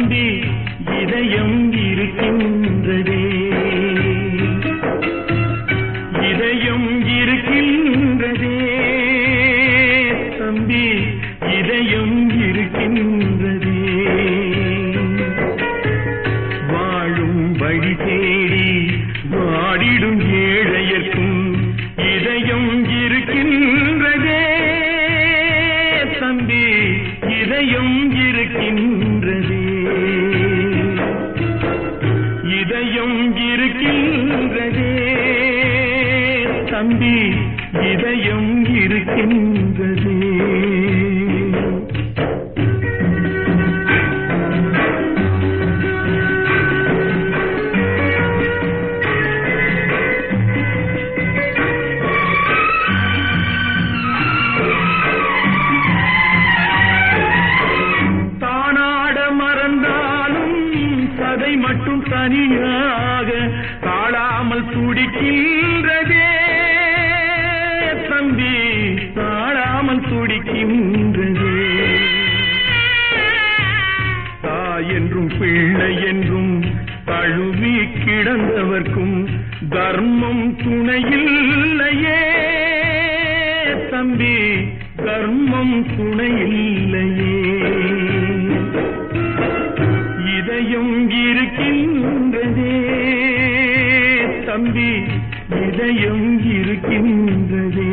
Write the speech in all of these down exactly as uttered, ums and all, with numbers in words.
தம்பி இதயம் இருக்கின்றதே, இதயம் இருக்கின்றதே தம்பி இதயம் இருக்கின்றதே. வாழும் வழி தேடி வாடிடும் ஏழையர்க்கும் இதயம் இருக்கின்றதே தம்பி இதயம் இருக்கின்றதே, இதயம் இருக்கின்றதே தம்பி இதயம் இருக்கின்றதே. அதை மட்டும் தனியாக தாழாமல் துடிக்கின்றதே தம்பி தாழாமல் துடிக்கின்றதே. தாய் என்றும் பிள்ளை என்றும் தழுவி கிடந்தவர்க்கும் தர்மம் துணையில்லையே தம்பி தர்மம் துணையில்லையே. இதயம் இருக்கின்றதே தம்பி இதயம் இருக்கின்றதே.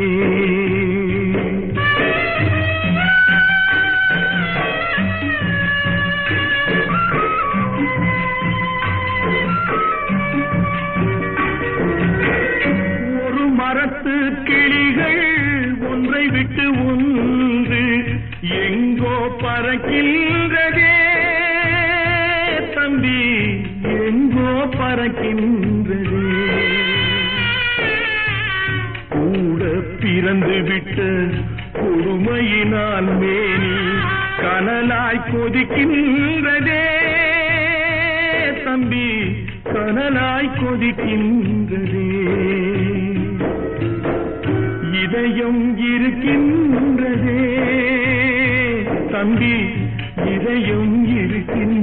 ஒரு மரத்து கிளிகள் ஒன்றை விட்டு ஒன்று எங்கோ பறக்கின்றதே தம்பி எங்கோ பறக்கின்றதே. கூட பிறந்து விட்ட பொறுமையினால் மேனி கனலாய் கொதிக்கின்றதே தம்பி கனலாய் கொதிக்கின்றதே. இதயம் இருக்கின்றதே தம்பி இதயம் இருக்கின்றதே.